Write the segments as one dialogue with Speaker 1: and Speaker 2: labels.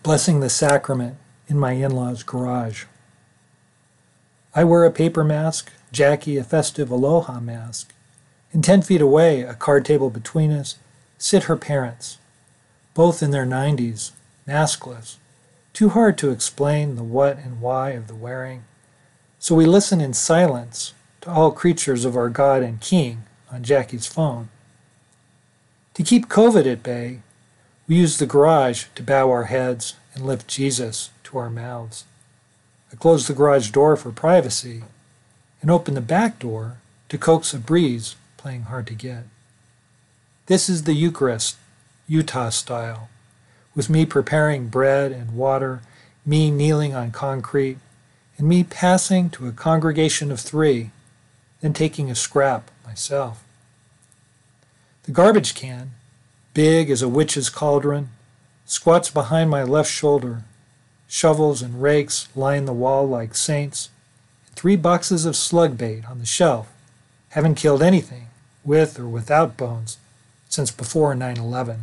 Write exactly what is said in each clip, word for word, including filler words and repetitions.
Speaker 1: Blessing the sacrament in my in-laws' garage. I wear a paper mask, Jackie a festive aloha mask, and ten feet away, a card table between us, sit her parents, both in their nineties, maskless, too hard to explain the what and why of the wearing. So we listen in silence to all creatures of our God and King on Jackie's phone. To keep COVID at bay, we use the garage to bow our heads and lift Jesus to our mouths. I close the garage door for privacy and open the back door to coax a breeze playing hard to get. This is the Eucharist, Utah style, with me preparing bread and water, me kneeling on concrete, and me passing to a congregation of three, then taking a scrap myself. The garbage can, big as a witch's cauldron, squats behind my left shoulder. Shovels and rakes line the wall like saints, and three boxes of slug bait on the shelf haven't killed anything, with or without bones, since before nine eleven.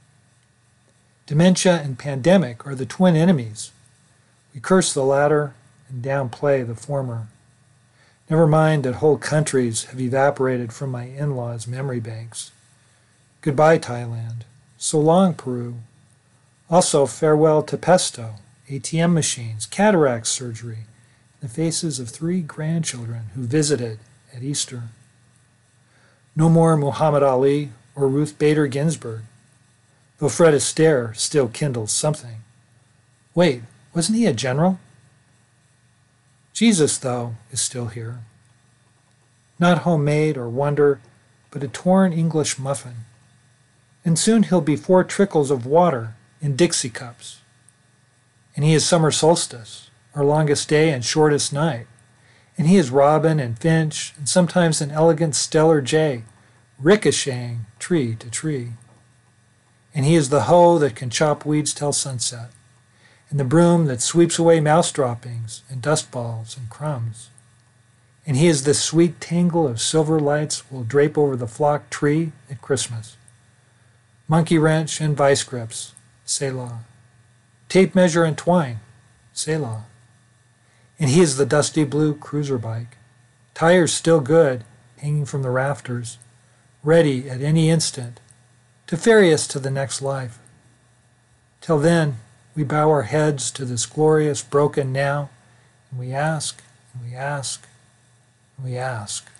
Speaker 1: Dementia and pandemic are the twin enemies. We curse the latter and downplay the former. Never mind that whole countries have evaporated from my in-laws' memory banks. Goodbye, Thailand. So long, Peru. Also, farewell to pesto, A T M machines, cataract surgery, the faces of three grandchildren who visited at Easter. No more Muhammad Ali or Ruth Bader Ginsburg, though Fred Astaire still kindles something. Wait, wasn't he a general? Jesus, though, is still here. Not homemade or wonder, but a torn English muffin. And soon he'll be four trickles of water in Dixie cups. And he is summer solstice, our longest day and shortest night. And he is robin and finch, and sometimes an elegant stellar jay, ricocheting tree to tree. And he is the hoe that can chop weeds till sunset, and the broom that sweeps away mouse droppings and dust balls and crumbs. And he is the sweet tangle of silver lights will drape over the flock tree at Christmas. Monkey wrench and vice grips, Selah. Tape measure and twine, Selah. And he is the dusty blue cruiser bike, tires still good, hanging from the rafters, ready at any instant to ferry us to the next life. Till then, we bow our heads to this glorious broken now, and we ask, and we ask, and we ask.